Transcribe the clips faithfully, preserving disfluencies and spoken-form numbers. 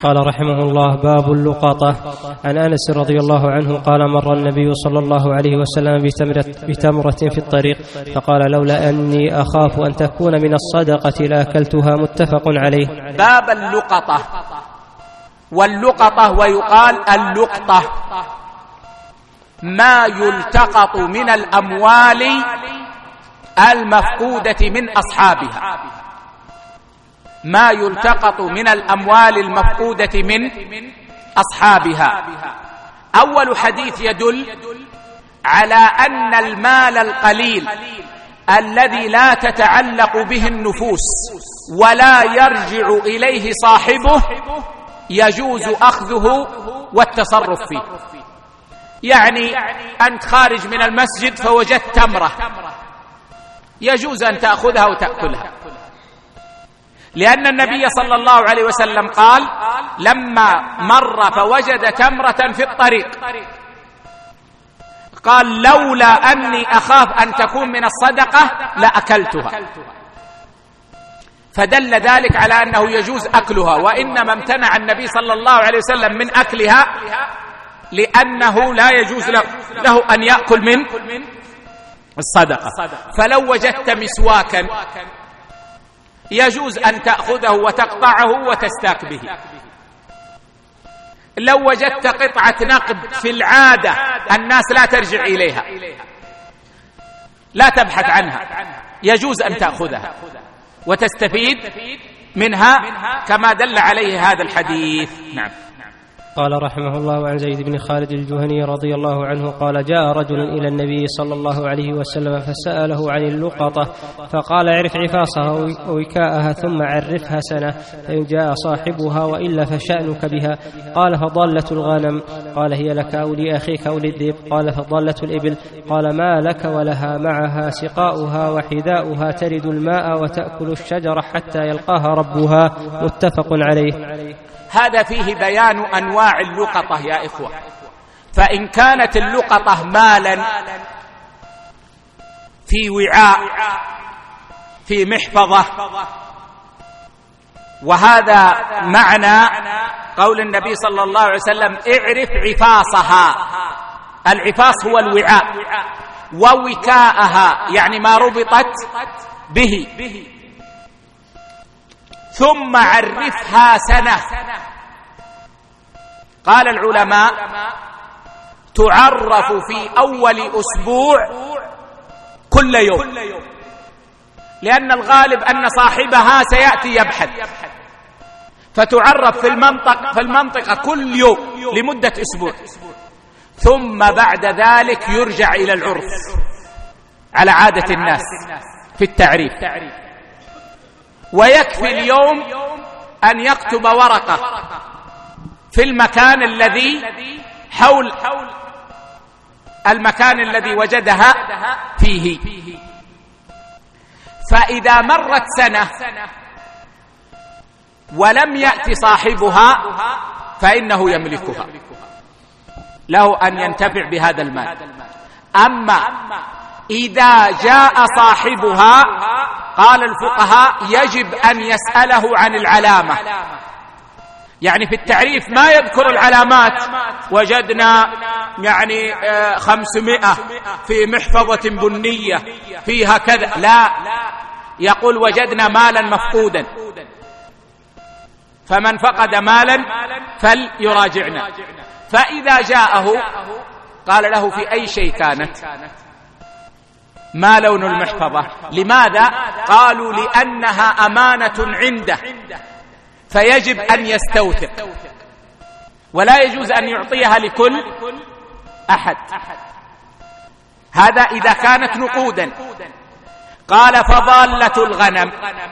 قال رحمه الله: باب اللقطة. عن أنس رضي الله عنه قال: مر النبي صلى الله عليه وسلم بتمرة, بتمرة في الطريق فقال: لولا أني أخاف أن تكون من الصدقة لأكلتها. متفق عليه. باب اللقطة. واللقطة ويقال اللقطة ما يلتقط من الأموال المفقودة من أصحابها، ما يلتقط من الأموال المفقودة من أصحابها. أول حديث يدل على أن المال القليل الذي لا تتعلق به النفوس ولا يرجع إليه صاحبه يجوز أخذه والتصرف فيه. يعني أنت خارج من المسجد فوجدت تمرة، يجوز أن تأخذها وتأكلها، لأن النبي صلى الله عليه وسلم قال: لما مر فوجد تمرة في الطريق قال: لولا أني أخاف أن تكون من الصدقة لأكلتها. فدل ذلك على أنه يجوز أكلها، وإنما امتنع النبي صلى الله عليه وسلم من أكلها لأنه لا يجوز له, له أن يأكل من الصدقة. فلو وجدت مسواكا يجوز أن تأخذه وتقطعه وتستاك به. لو وجدت قطعة نقد في العادة الناس لا ترجع إليها، لا تبحث عنها، يجوز أن تأخذها وتستفيد منها كما دل عليه هذا الحديث. نعم. قال رحمه الله: عن زيد بن خالد الجهني رضي الله عنه قال: جاء رجل إلى النبي صلى الله عليه وسلم فسأله عن اللقطة فقال: اعرف عفاصها ووكاءها ثم عرفها سنة، فإن جاء صاحبها وإلا فشأنك بها. قال: فضالة الغنم. قال: هي لك أو لأخيك أو للذئب؟ قال: فضالة الإبل. قال: ما لك ولها معها سقاؤها وحذاؤها ترد الماء وتأكل الشجر حتى يلقاها ربها. متفق عليه. هذا فيه بيان أنواع اللقطة يا إخوة. فإن كانت اللقطة مالا في وعاء في محفظة، وهذا معنى قول النبي صلى الله عليه وسلم: اعرف عفاصها. العفاص هو الوعاء، ووكاءها يعني ما ربطت به، ثم عرفها سنة. قال العلماء: تعرف في أول أسبوع كل يوم، لأن الغالب أن صاحبها سيأتي يبحث، فتعرف في المنطقة, في المنطقة كل يوم لمدة أسبوع، ثم بعد ذلك يرجع إلى العرف على عادة الناس في التعريف. ويكفي اليوم أن يكتب ورقة في المكان الذي حول المكان الذي وجدها فيه. فإذا مرت سنة ولم يأتي صاحبها فإنه يملكها، له أن ينتفع بهذا المال. أما إذا جاء صاحبها قال الفقهاء يجب أن يسأله عن العلامة. يعني في التعريف ما يذكر العلامات، وجدنا يعني خمسمائة في محفظة بنية فيها كذا، لا، يقول وجدنا مالا مفقودا، فمن فقد مالا فليراجعنا. فإذا جاءه قال له: في أي شيء كانت؟ ما لون المحفظة؟ لماذا؟ قالوا: لأنها أمانة عنده فيجب أن يستوثق، ولا يجوز أن يعطيها لكل أحد. هذا إذا كانت نقودا. قال: فضالة الغنم.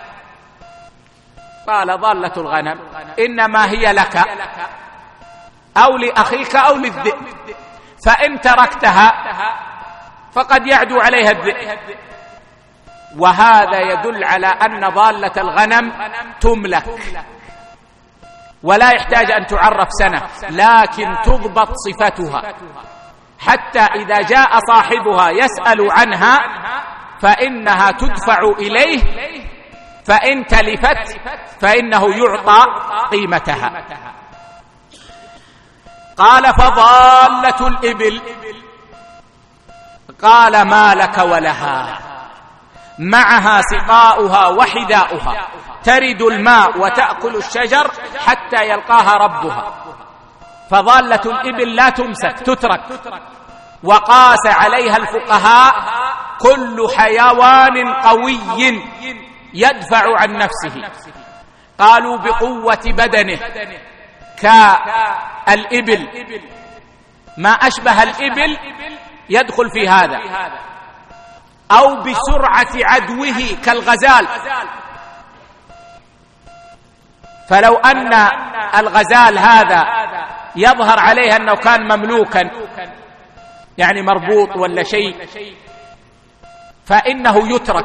قال: ضالة الغنم إنما هي لك أو لأخيك أو للذئب، فإن تركتها فقد يعدو عليها الذئب. وهذا يدل على أن ضالة الغنم تملك ولا يحتاج أن تعرف سنة، لكن تضبط صفتها حتى إذا جاء صاحبها يسأل عنها فإنها تدفع إليه فإن تلفت فإنه يعطى قيمتها. قال فضالة الإبل، قال ما لك ولها، معها سقاؤها وحداؤها، ترد الماء وتأكل الشجر حتى يلقاها ربها، فضالة الإبل لا تمسك تترك. وقاس عليها الفقهاء كل حيوان قوي يدفع عن نفسه، قالوا بقوة بدنه كالإبل، ما أشبه الإبل يدخل في هذا، أو بسرعة عدوه كالغزال. فلو أن الغزال هذا يظهر عليه أنه كان مملوكا يعني مربوط ولا شيء فإنه يترك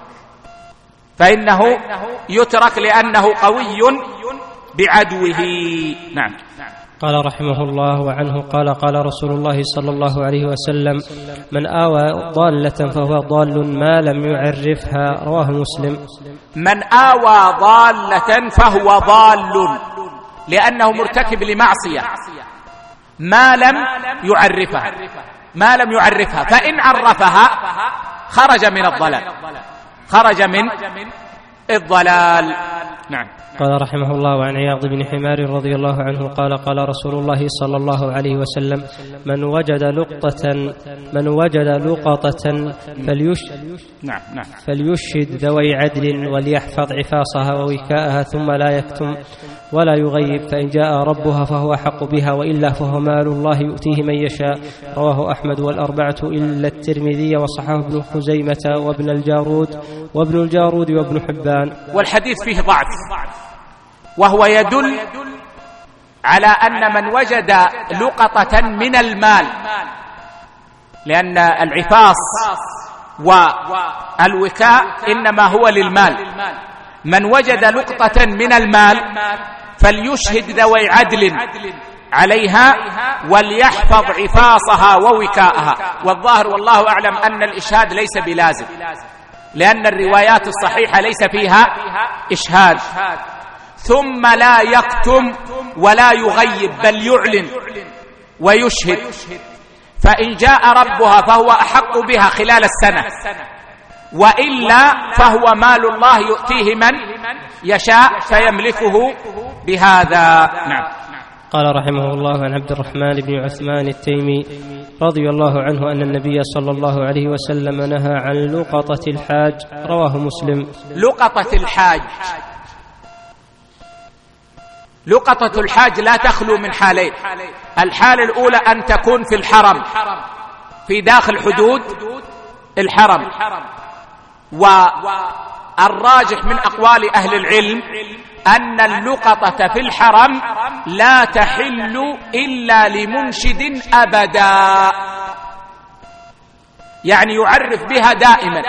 فإنه يترك لأنه قوي بعدوه. نعم. قال رحمه الله وعنه قال قال رسول الله صلى الله عليه وسلم: من آوى ضالة فهو ضال ما لم يعرفها، رواه مسلم. من آوى ضالة فهو ضال لأنه مرتكب لمعصية ما لم يعرفها ما لم يعرفها فإن عرفها خرج من الضلال خرج من الضلال. نعم. قال رحمه الله وعن عياض بن حمار رضي الله عنه قال قال رسول الله صلى الله عليه وسلم: من وجد لقطة من وجد لقطة فليش نعم نعم فليشهد ذوي عدل وليحفظ عفاصها ووكاءها ثم لا يكتم ولا يغيب، فإن جاء ربها فهو حق بها وإلا فهو مال الله يؤتيه من يشاء، رواه أحمد والأربعة إلا الترمذي وصححه ابن خزيمة وابن الجارود وابن الجارود وابن حبان. والحديث فيه ضعف، وهو يدل على أن من وجد لقطة من المال، لأن العفاص والوكاء إنما هو للمال، من وجد لقطة من المال فليشهد ذوي عدل عليها وليحفظ عفاصها ووكاءها. والظاهر والله أعلم أن الإشهاد ليس بلازم، لأن الروايات الصحيحة ليس فيها إشهاد. ثم لا يكتم ولا يغيب بل يعلن ويشهد، فإن جاء ربها فهو أحق بها خلال السنة، وإلا فهو مال الله يؤتيه من يشاء فيملكه بهذا. نعم. قال رحمه الله عن عبد الرحمن بن عثمان التيمي رضي الله عنه أن النبي صلى الله عليه وسلم نهى عن لقطة الحاج، رواه مسلم. لقطة الحاج لقطة الحاج لا تخلو من حالين: الحالة الأولى أن تكون في الحرم في داخل حدود الحرم، والراجح من أقوال أهل العلم أن اللقطة في الحرم لا تحل إلا لمنشد أبدا، يعني يعرف بها دائما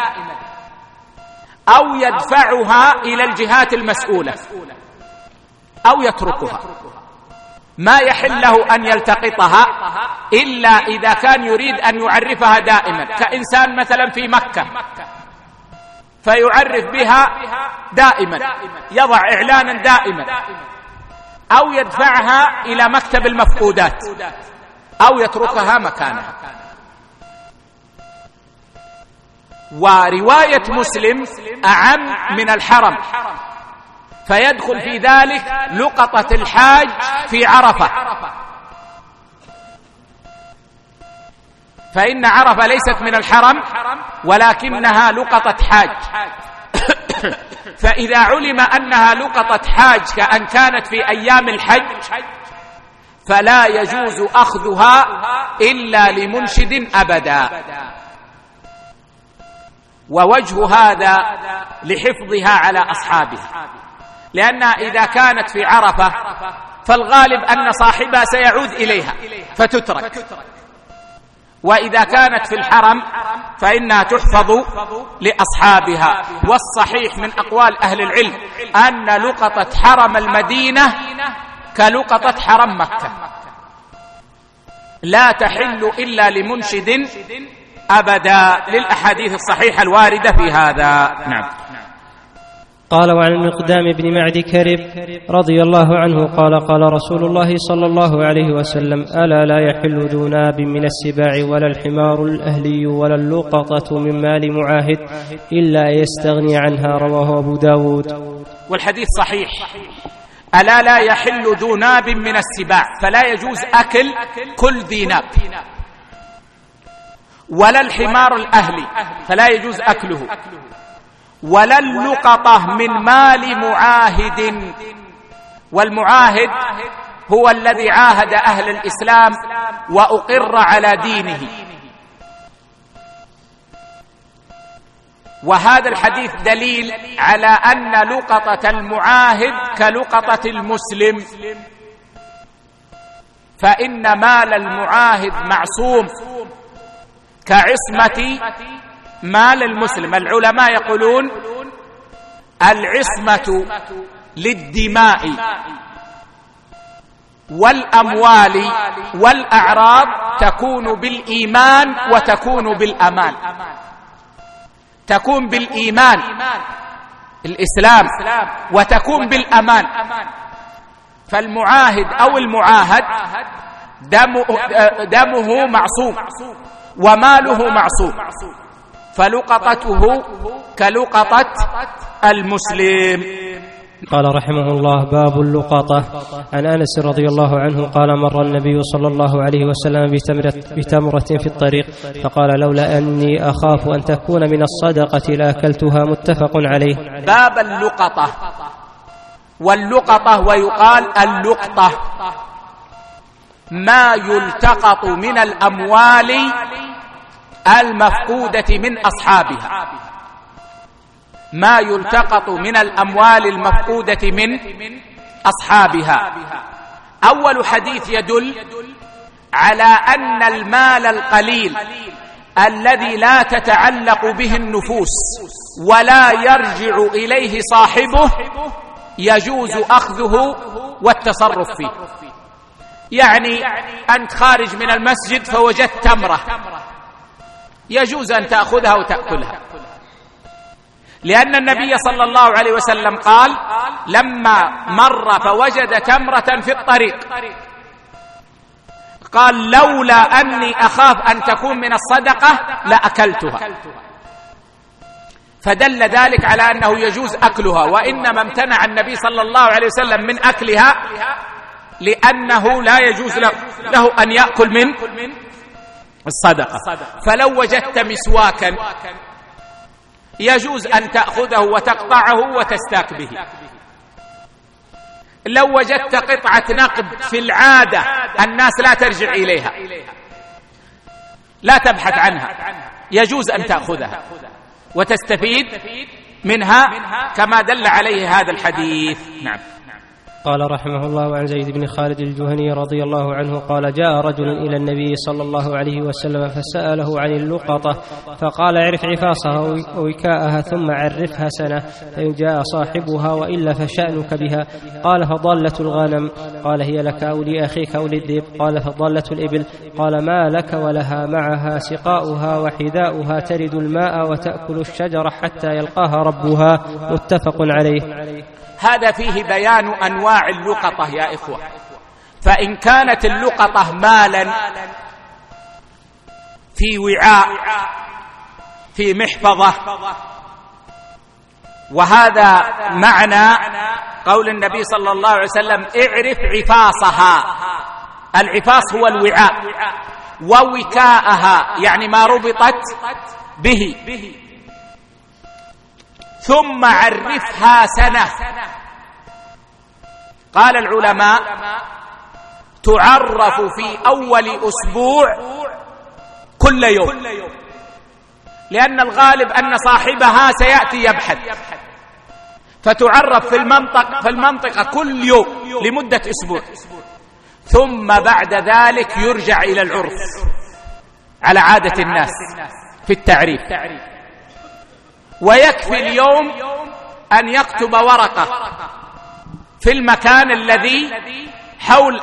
أو يدفعها إلى الجهات المسؤولة أو يتركها. ما يحل له أن يلتقطها إلا إذا كان يريد أن يعرفها دائما، كإنسان مثلا في مكة فيعرف بها دائما، يضع إعلانا دائما، أو يدفعها إلى مكتب المفقودات أو يتركها مكانها. ورواية مسلم أعم من الحرم، فيدخل في ذلك لقطة الحاج في عرفة، فإن عرفة ليست من الحرم ولكنها لقطة حاج. فإذا علم أنها لقطة حاج كأن كانت في أيام الحج فلا يجوز أخذها إلا لمنشد أبدا. ووجه هذا لحفظها على أصحابها، لأن إذا كانت في عرفة فالغالب أن صاحبها سيعود إليها فتترك، وإذا كانت في الحرم فإنها تحفظ لأصحابها. والصحيح من أقوال أهل العلم أن لقطة حرم المدينة كلقطة حرم مكة، لا تحل إلا لمنشد أبدا، للأحاديث الصحيحة الواردة في هذا. نعم. قال: وعن المقدام بن معد كرب رضي الله عنه قال: قال رسول الله صلى الله عليه وسلم: ألا لا يحل ذو ناب من السباع ولا الحمار الأهلي ولا اللقطة من مال معاهد إلا يستغني عنها. رواه أبو داود. والحديث صحيح. ألا لا يحل ذو ناب من السباع، فلا يجوز أكل كل ذي ناب، ولا الحمار الأهلي فلا يجوز أكله، ولا اللقطة من مال معاهد. والمعاهد هو الذي عاهد أهل الإسلام وأقر على دينه. وهذا الحديث دليل على أن لقطة المعاهد كلقطة المسلم، فإن مال المعاهد معصوم كعصمة مال المسلم. العلماء يقولون العصمة للدماء والأموال والأعراض تكون بالإيمان وتكون بالأمان. تكون بالإيمان الإسلام، وتكون بالأمان. فالمعاهد أو المعاهد دمه, دمه معصوم وماله معصوم، فلقطته كلقطة المسلم. قال رحمه الله: باب اللقطة. عن أنس رضي الله عنه قال: مر النبي صلى الله عليه وسلم بتمرة, بتمرة في الطريق فقال: لولا أني أخاف أن تكون من الصدقة لأكلتها. متفق عليه. باب اللقطة. واللقطة ويقال اللقطة ما يلتقط من الأموال المفقودة من أصحابها، ما يلتقط من الأموال المفقودة من أصحابها. أول حديث يدل على أن المال القليل الذي لا تتعلق به النفوس ولا يرجع إليه صاحبه يجوز أخذه والتصرف فيه. يعني أنت خارج من المسجد فوجدت تمرة، يجوز أن تأخذها وتأكلها، لأن النبي صلى الله عليه وسلم قال: لما مر فوجد تمرة في الطريق قال: لولا أني أخاف أن تكون من الصدقة لأكلتها. فدل ذلك على أنه يجوز أكلها، وإنما امتنع النبي صلى الله عليه وسلم من أكلها لأنه لا يجوز له أن يأكل من الصدقة. فلو وجدت مسواكا يجوز أن تأخذه وتقطعه وتستاك به. لو وجدت قطعة نقد في العادة الناس لا ترجع إليها، لا تبحث عنها، يجوز أن تأخذها وتستفيد منها كما دل عليه هذا الحديث. نعم. قال رحمه الله: عن زيد بن خالد الجهني رضي الله عنه قال: جاء رجل إلى النبي صلى الله عليه وسلم فسأله عن اللقطة فقال: اعرف عفاصها ووكاءها ثم عرفها سنة، فإن جاء صاحبها وإلا فشأنك بها. قال: فضالة الغنم. قال: هي لك أو لأخيك أو للذئب؟ قال: فضالة الإبل. قال: ما لك ولها معها سقاؤها وحذاؤها ترد الماء وتأكل الشجر حتى يلقاها ربها. متفق عليه. هذا فيه بيان أنواع اللقطة يا إخوة. فإن كانت اللقطة مالا في وعاء في محفظة، وهذا معنى قول النبي صلى الله عليه وسلم: اعرف عفاصها. العفاص هو الوعاء، ووكاءها يعني ما ربطت به، ثم عرفها سنة. قال العلماء: تعرف في أول أسبوع كل يوم، لأن الغالب أن صاحبها سيأتي يبحث، فتعرف في المنطقة, في المنطقة كل يوم لمدة أسبوع، ثم بعد ذلك يرجع إلى العرف على عادة الناس في التعريف. ويكفي اليوم أن يكتب ورقة في المكان الذي حول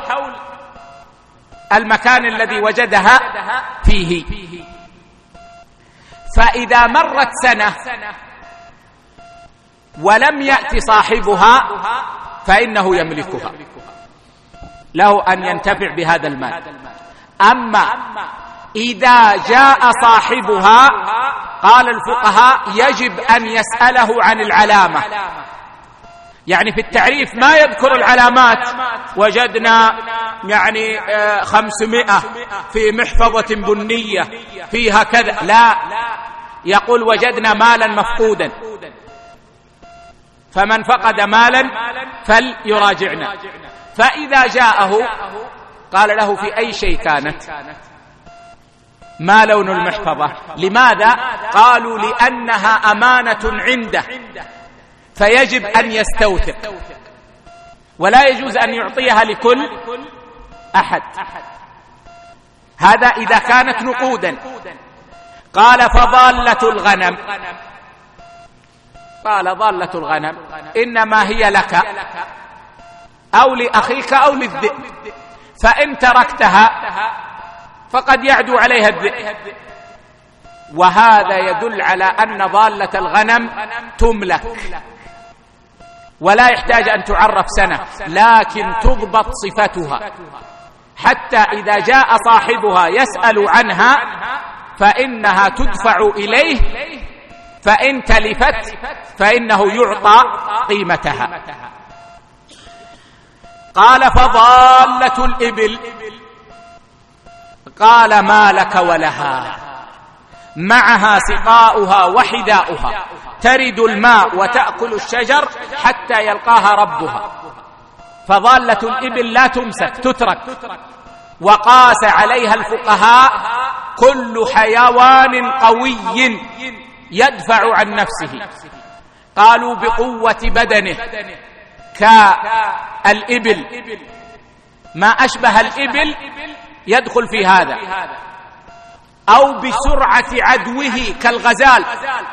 المكان الذي وجدها فيه. فإذا مرت سنة ولم يأتي صاحبها فإنه يملكها، له أن ينتفع بهذا المال. أما إذا جاء صاحبها قال الفقهاء يجب أن يسأله عن العلامة. يعني في التعريف ما يذكر العلامات، وجدنا يعني خمسمائة في محفظة بنية فيها كذا، لا، يقول وجدنا مالا مفقودا، فمن فقد مالا فليراجعنا. فإذا جاءه قال له في أي شيء كانت، ما لون المحفظة، لماذا؟ قالوا لأنها أمانة عنده فيجب أن يستوثق، ولا يجوز أن يعطيها لكل أحد. هذا إذا كانت نقودا. قال فضالة الغنم، قال ضالة الغنم إنما هي لك أو لأخيك أو للذئب، فإن تركتها فقد يعدو عليها الذئب. وهذا يدل على أن ضالة الغنم تملك ولا يحتاج أن تعرف سنة، لكن تضبط صفتها حتى إذا جاء صاحبها يسأل عنها فإنها تدفع إليه، فإن تلفت فإنه يعطى قيمتها. قال فضالة الإبل، قال ما لك ولها، معها سقاؤها وحداؤها، ترد الماء وتأكل الشجر حتى يلقاها ربها. فضالة الإبل لا تمسك، تترك. وقاس عليها الفقهاء كل حيوان قوي يدفع عن نفسه، قالوا بقوة بدنه كالإبل، ما أشبه الإبل يدخل في هذا، أو بسرعة عدوه كالغزال.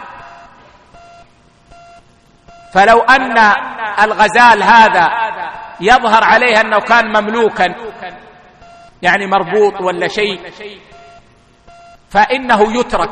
فلو أن الغزال هذا يظهر عليه أنه كان مملوكا، يعني مربوط ولا شيء، فإنه يترك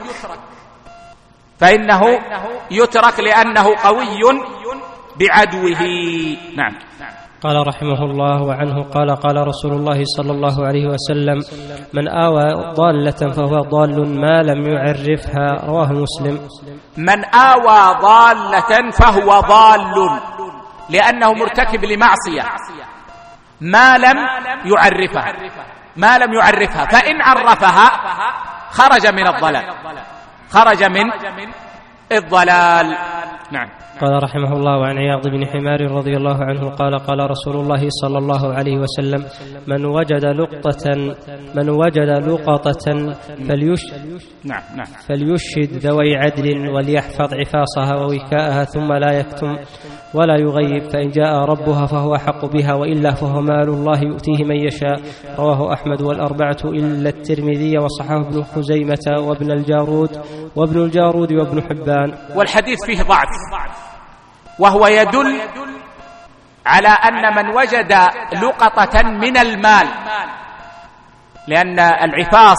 فإنه يترك لأنه قوي بعدوه. نعم. قال رحمه الله وعنه قال قال رسول الله صلى الله عليه وسلم من آوى ضالة فهو ضال ما لم يعرفها، رواه مسلم. من آوى ضالة فهو ضال لأنه مرتكب لمعصية ما لم يعرفها ما لم يعرفها فإن عرفها خرج من الضلال خرج من الضلال. نعم. قال رحمه الله وعن عياض بن حمار رضي الله عنه قال قال رسول الله صلى الله عليه وسلم من وجد لقطة من وجد لقطة فليش نعم نعم فليشهد ذوي عدل وليحفظ عفاصها ووكاءها ثم لا يكتم ولا يغيب، فإن جاء ربها فهو أحق بها وإلا فهو مال الله يؤتيه من يشاء، رواه أحمد والأربعة إلا الترمذي وصححه ابن خزيمة وابن الجارود وابن الجارود وابن حبان. والحديث فيه ضعف، وهو يدل على أن من وجد لقطة من المال، لأن العفاص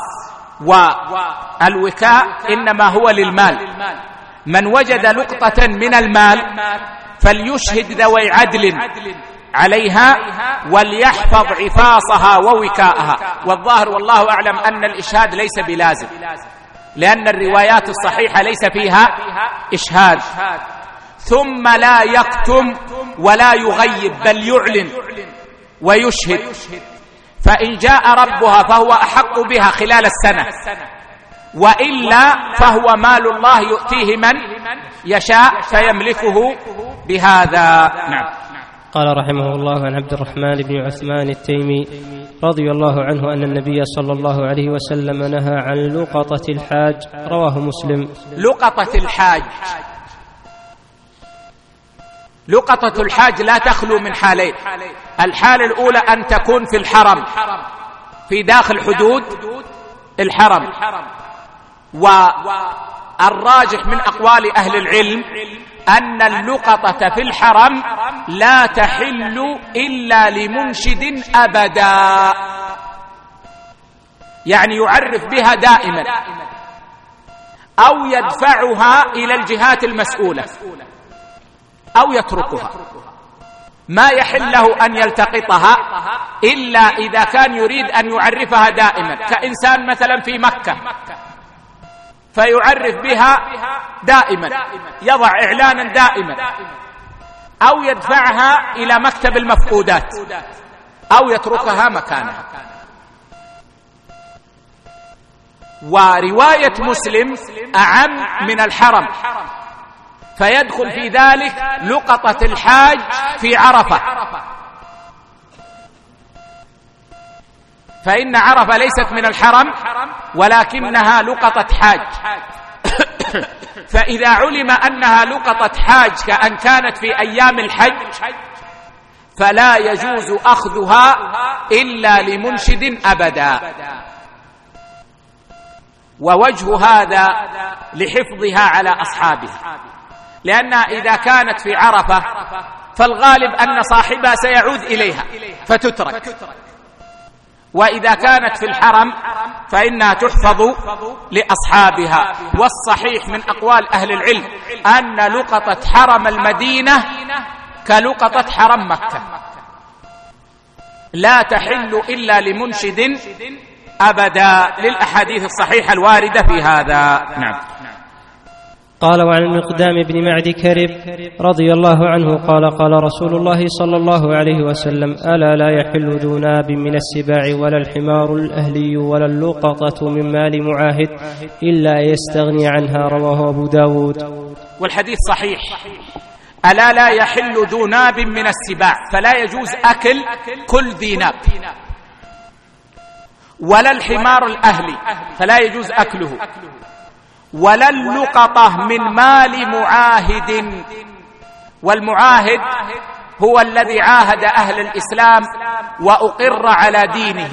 والوكاء إنما هو للمال، من وجد لقطة من المال فليشهد ذوي عدل عليها وليحفظ عفاصها ووكاءها. والظاهر والله أعلم أن الإشهاد ليس بلازم، لأن الروايات الصحيحة ليس فيها إشهاد. ثم لا يكتم ولا يغيب بل يعلن ويشهد، فإن جاء ربها فهو أحق بها خلال السنة، وإلا فهو مال الله يؤتيه من يشاء فيملكه بهذا. نعم. قال رحمه الله عن عبد الرحمن بن عثمان التيمي رضي الله عنه أن النبي صلى الله عليه وسلم نهى عن لقطة الحاج، رواه مسلم. لقطة الحاج لقطة الحاج لا تخلو من حالين. الحالة الأولى أن تكون في الحرم، في داخل حدود الحرم، والراجح من أقوال أهل العلم أن اللقطة في الحرم لا تحل إلا لمنشد أبدا، يعني يعرف بها دائما أو يدفعها إلى الجهات المسؤولة، أو يتركها، ما يحل له أن يلتقطها إلا إذا كان يريد أن يعرفها دائما، كإنسان مثلا في مكة فيعرف بها دائما، يضع إعلانا دائما، أو يدفعها إلى مكتب المفقودات، أو يتركها مكانها. ورواية مسلم أعم من الحرم، فيدخل في ذلك لقطة الحاج في عرفة، فإن عرفة ليست من الحرم ولكنها لقطة حاج. فإذا علم أنها لقطة حاج كأن كانت في أيام الحج فلا يجوز أخذها إلا لمنشد أبدا. ووجه هذا لحفظها على أصحابها، لأن إذا كانت في عرفة فالغالب أن صاحبها سيعود إليها فتترك، وإذا كانت في الحرم فإنها تحفظ لأصحابها. والصحيح من أقوال أهل العلم أن لقطة حرم المدينة كلقطة حرم مكة، لا تحل إلا لمنشد أبدا، للأحاديث الصحيحة الواردة في هذا. نعم. قال: وعن المقدام بن معد كرب رضي الله عنه قال: قال رسول الله صلى الله عليه وسلم: ألا لا يحل ذو ناب من السباع ولا الحمار الأهلي ولا اللقطة من مال معاهد إلا يستغني عنها. رواه أبو داود. والحديث صحيح. ألا لا يحل ذو ناب من السباع، فلا يجوز أكل كل ذي ناب، ولا الحمار الأهلي فلا يجوز أكله، ولا اللقطة من مال معاهد. والمعاهد هو الذي عاهد أهل الإسلام وأقر على دينه.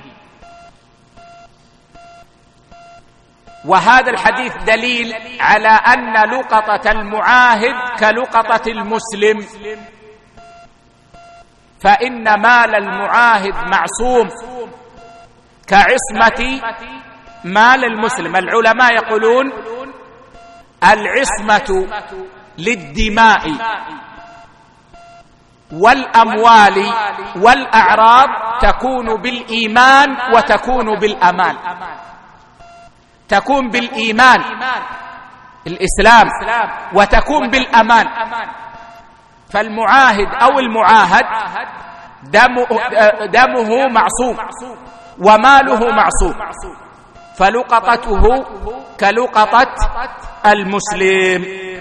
وهذا الحديث دليل على أن لقطة المعاهد كلقطة المسلم، فإن مال المعاهد معصوم كعصمة مال المسلم. العلماء يقولون العصمة للدماء والأموال والأعراض تكون بالإيمان وتكون بالأمان. تكون بالإيمان الإسلام وتكون بالأمان. فالمعاهد أو المعاهد دمه, دمه معصوم وماله معصوم، فلقطته كلقطة المسلم.